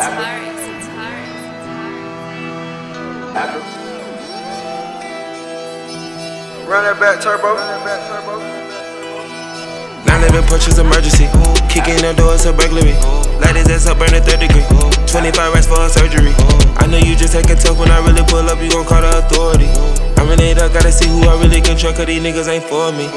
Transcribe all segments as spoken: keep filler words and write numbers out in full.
Run that back turbo. nine eleven Porsche's emergency. Kicking the door, it's a burglary. Light his ass up, burn a third degree. twenty-five racks for a surgery. I know you just taking tough when I really pull up, you gon' call the authority. I'm in it up, gotta see who I really control, cause these niggas ain't for me.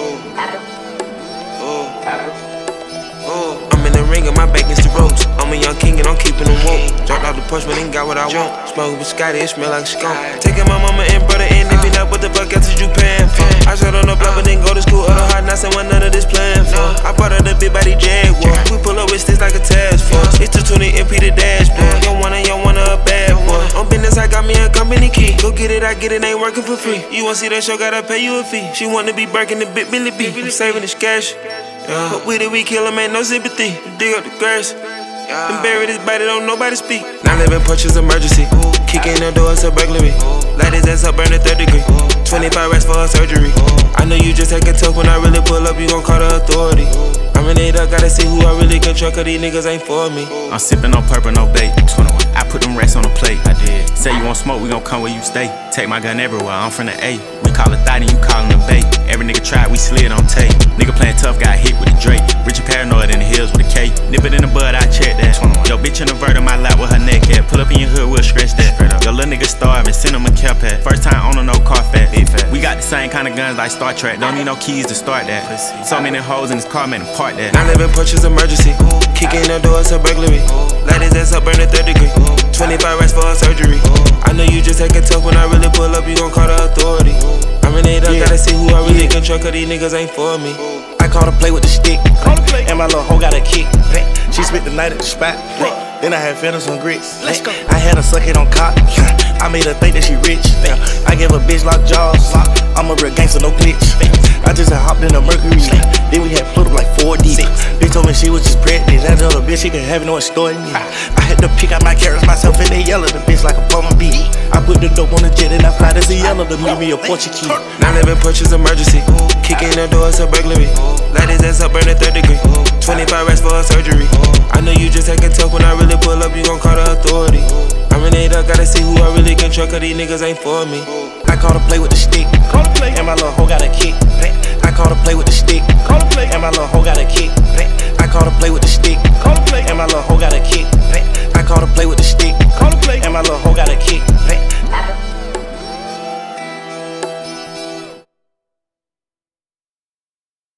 I'm in the ring and my back against the ropes. I'm a young king and I'm keeping them woke. Dropped out the Porsche, but ain't got what I want. Smoking with Scotty, it smell like a skunk. Taking my mama and brother in, if you not what the fuck else is you paying for? I shot on the block but didn't go to school, other hard knocks and what none of this playing for. I bought her the big body Jaguar. We pull up with sticks like a task force. It's two twenty M P the dashboard. Yo wanna, yo wanna a bad boy. On business, I got me a company key. Go get it, I get it, ain't working for free. You wanna see that show, gotta pay you a fee. She wanna be breaking the big Billy B. I'm saving this cash. Yeah. But with it, we kill him, ain't no sympathy. Dig up the grass. Yeah. And bury this body, don't nobody speak. nine eleven Porsche's emergency. Kicking the door, it's a burglary. Light his ass up, burn a third degree. twenty-five racks for a surgery. I know you just taking tough when I really pull up, you gon' call the authority. I'm in it up, gotta see who I really control, cause these niggas ain't for me. I'm sipping on purple, no bait. twenty-one. I put them racks on the plate. I did. Say you want smoke, we gon' come where you stay. Take my gun everywhere, I'm from the A. We call it thotty, you callin' the bait. Every nigga tried, we slid on tape. Nigga playing tough, got hit with a Drake. Richard Paranoid in the hills with a K. Nip it in the bud, I check that. twenty-one. Yo, bitch in the vert on my lap with her neck at. Pull up in your hood, we'll stretch that. Yo, little nigga starving, send him a care pad. First time owner, no car fat. We got the same kind of guns like Star Trek. Don't need no keys to start that. So many hoes in this car, man, to park that. nine eleven Porsche's emergency. Kicking the door, it's a burglary. Light his ass up, burn a third degree. twenty-five racks for a surgery. I know you just taking tough when I really pull up, you gon' call the authority. I'm in it up, Yeah. gotta see who I really Yeah. control, cause these niggas ain't for me. I caught her play with the stick, and my little hoe got a kick. She spent the night at the spot. Then I had feathers on grits. Let's go. I had her suck it on cock. I made her think that she rich. I gave a bitch lock jaws. I'm a real gangster, no glitch. I just had hopped in the Mercury. Then we had put up like four deep. Bitch told me she was just pregnant. That other bitch, she could have no story me. I had to pick out my carrots myself and they yell at the bitch like a bumblebee. I put the dope on the jet and I fly to Seattle to meet me a Portuguese. nine eleven Porsche's emergency. Kicking the door, it's a burglary. Light his ass up, burn a third degree. twenty-five racks for a surgery. I know you just taking tough when I really pull up, you gon' call the authority. I'm in it up, gotta see who I really control, cause these niggas ain't for me. I caught her play with the stick, and my little hoe got a kick. I caught her play with the stick,